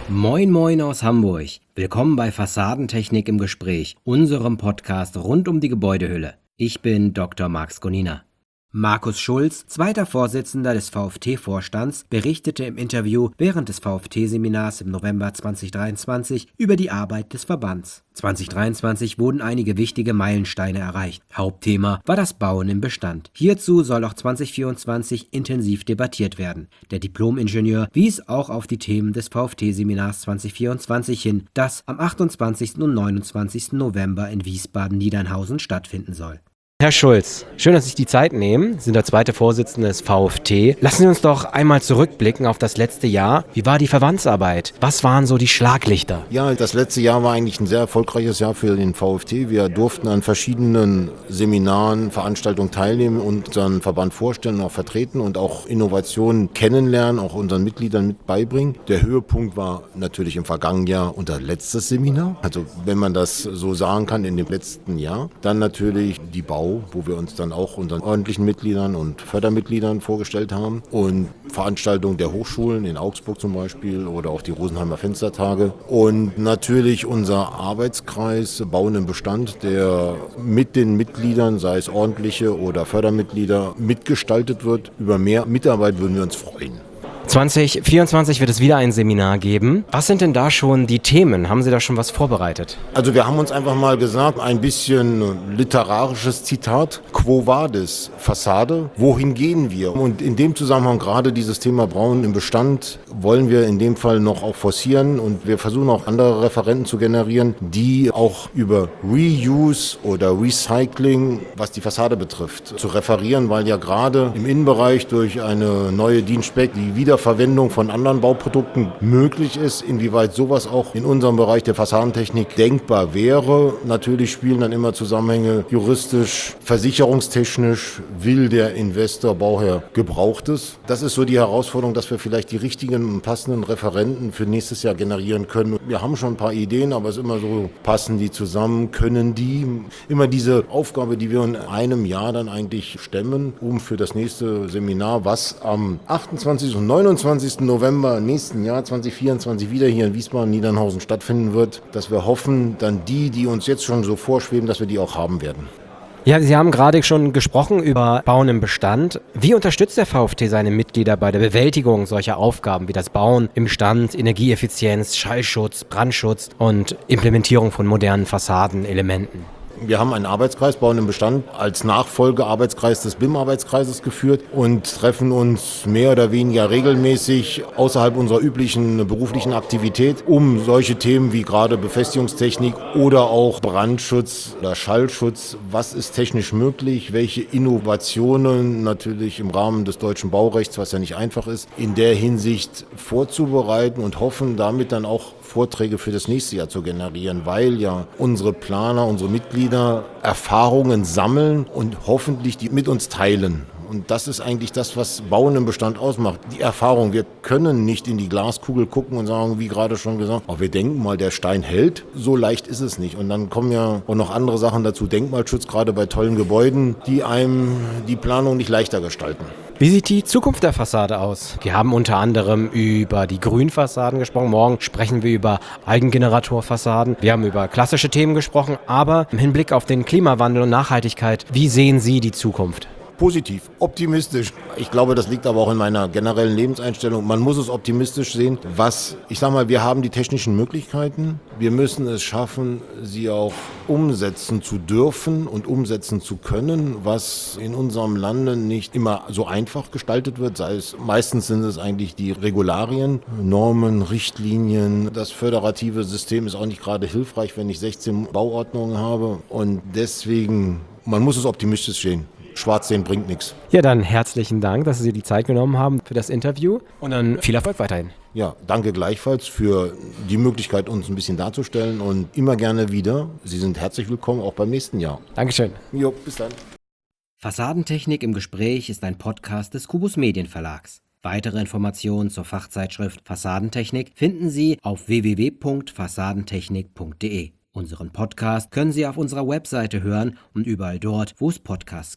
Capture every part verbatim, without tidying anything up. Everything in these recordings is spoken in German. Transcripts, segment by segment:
Moin Moin aus Hamburg. Willkommen bei Fassadentechnik im Gespräch, unserem Podcast rund um die Gebäudehülle. Ich bin Doktor Marc Gonina. Markus Schulz, zweiter Vorsitzender des VfT-Vorstands, berichtete im Interview während des VfT-Seminars im November zweitausenddreiundzwanzig über die Arbeit des Verbands. zweitausenddreiundzwanzig wurden einige wichtige Meilensteine erreicht. Hauptthema war das Bauen im Bestand. Hierzu soll auch zweitausendvierundzwanzig intensiv debattiert werden. Der Diplom-Ingenieur wies auch auf die Themen des VfT-Seminars zweitausendvierundzwanzig hin, das am achtundzwanzigsten und neunundzwanzigsten November in Wiesbaden-Niedernhausen stattfinden soll. Herr Schulz, schön, dass Sie sich die Zeit nehmen. Sie sind der zweite Vorsitzende des VfT. Lassen Sie uns doch einmal zurückblicken auf das letzte Jahr. Wie war die Verbandsarbeit? Was waren so die Schlaglichter? Ja, das letzte Jahr war eigentlich ein sehr erfolgreiches Jahr für den VfT. Wir durften an verschiedenen Seminaren, Veranstaltungen teilnehmen und unseren Verband vorstellen und auch vertreten und auch Innovationen kennenlernen, auch unseren Mitgliedern mit beibringen. Der Höhepunkt war natürlich im vergangenen Jahr unser letztes Seminar. Also wenn man das so sagen kann, in dem letzten Jahr. Dann natürlich die Bau, wo wir uns dann auch unseren ordentlichen Mitgliedern und Fördermitgliedern vorgestellt haben und Veranstaltungen der Hochschulen in Augsburg zum Beispiel oder auch die Rosenheimer Fenstertage und natürlich unser Arbeitskreis Bauen im Bestand, der mit den Mitgliedern, sei es ordentliche oder Fördermitglieder, mitgestaltet wird. Über mehr Mitarbeit würden wir uns freuen. zweitausendvierundzwanzig wird es wieder ein Seminar geben. Was sind denn da schon die Themen? Haben Sie da schon was vorbereitet? Also wir haben uns einfach mal gesagt, ein bisschen literarisches Zitat. Quo vadis? Fassade. Wohin gehen wir? Und in dem Zusammenhang gerade dieses Thema Bauen im Bestand wollen wir in dem Fall noch auch forcieren und wir versuchen auch andere Referenten zu generieren, die auch über Reuse oder Recycling, was die Fassade betrifft, zu referieren, weil ja gerade im Innenbereich durch eine neue D I N-Spec die Wiederverwendung von anderen Bauprodukten möglich ist, inwieweit sowas auch in unserem Bereich der Fassadentechnik denkbar wäre. Natürlich spielen dann immer Zusammenhänge juristisch, versicherungstechnisch, will der Investor, Bauherr Gebrauchtes. Das ist so die Herausforderung, dass wir vielleicht die richtigen und passenden Referenten für nächstes Jahr generieren können. Wir haben schon ein paar Ideen, aber es ist immer so, passen die zusammen, können die? Immer diese Aufgabe, die wir in einem Jahr dann eigentlich stemmen, um für das nächste Seminar, was am achtundzwanzigsten und neunundzwanzigsten November nächsten Jahr zweitausendvierundzwanzig wieder hier in Wiesbaden-Niedernhausen stattfinden wird, dass wir hoffen, dann die, die uns jetzt schon so vorschweben, dass wir die auch haben werden. Ja, Sie haben gerade schon gesprochen über Bauen im Bestand. Wie unterstützt der VfT seine Mitglieder bei der Bewältigung solcher Aufgaben wie das Bauen im Bestand, Energieeffizienz, Schallschutz, Brandschutz und Implementierung von modernen Fassadenelementen? Wir haben einen Arbeitskreis Bauen im Bestand als Nachfolgearbeitskreis des B I M-Arbeitskreises geführt und treffen uns mehr oder weniger regelmäßig außerhalb unserer üblichen beruflichen Aktivität, um solche Themen wie gerade Befestigungstechnik oder auch Brandschutz oder Schallschutz, was ist technisch möglich, welche Innovationen natürlich im Rahmen des deutschen Baurechts, was ja nicht einfach ist, in der Hinsicht vorzubereiten und hoffen damit dann auch Vorträge für das nächste Jahr zu generieren, weil ja unsere Planer, unsere Mitglieder Erfahrungen sammeln und hoffentlich die mit uns teilen. Und das ist eigentlich das, was Bauen im Bestand ausmacht. Die Erfahrung. Wir können nicht in die Glaskugel gucken und sagen, wie gerade schon gesagt, oh, wir denken mal, der Stein hält. So leicht ist es nicht. Und dann kommen ja auch noch andere Sachen dazu. Denkmalschutz, gerade bei tollen Gebäuden, die einem die Planung nicht leichter gestalten. Wie sieht die Zukunft der Fassade aus? Wir haben unter anderem über die Grünfassaden gesprochen. Morgen sprechen wir über Eigengeneratorfassaden. Wir haben über klassische Themen gesprochen. Aber im Hinblick auf den Klimawandel und Nachhaltigkeit, wie sehen Sie die Zukunft? Positiv, optimistisch. Ich glaube, das liegt aber auch in meiner generellen Lebenseinstellung. Man muss es optimistisch sehen. Was, ich sag mal, wir haben die technischen Möglichkeiten. Wir müssen es schaffen, sie auch umsetzen zu dürfen und umsetzen zu können, was in unserem Lande nicht immer so einfach gestaltet wird. Sei es, meistens sind es eigentlich die Regularien, Normen, Richtlinien. Das föderative System ist auch nicht gerade hilfreich, wenn ich sechzehn Bauordnungen habe. Und deswegen, man muss es optimistisch sehen. Schwarz sehen bringt nichts. Ja, dann herzlichen Dank, dass Sie sich die Zeit genommen haben für das Interview und dann viel Erfolg weiterhin. Ja, danke gleichfalls für die Möglichkeit, uns ein bisschen darzustellen und immer gerne wieder. Sie sind herzlich willkommen, auch beim nächsten Jahr. Dankeschön. Jo, bis dann. Fassadentechnik im Gespräch ist ein Podcast des Kubus Medienverlags. Weitere Informationen zur Fachzeitschrift Fassadentechnik finden Sie auf w w w punkt fassadentechnik punkt d e. Unseren Podcast können Sie auf unserer Webseite hören und überall dort, wo es Podcasts gibt.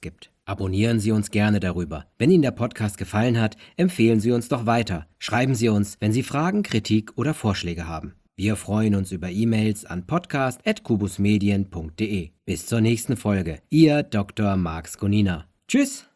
Abonnieren Sie uns gerne darüber. Wenn Ihnen der Podcast gefallen hat, empfehlen Sie uns doch weiter. Schreiben Sie uns, wenn Sie Fragen, Kritik oder Vorschläge haben. Wir freuen uns über E-Mails an podcast at kubusmedien punkt de. Bis zur nächsten Folge. Ihr Doktor Marx Gonina. Tschüss!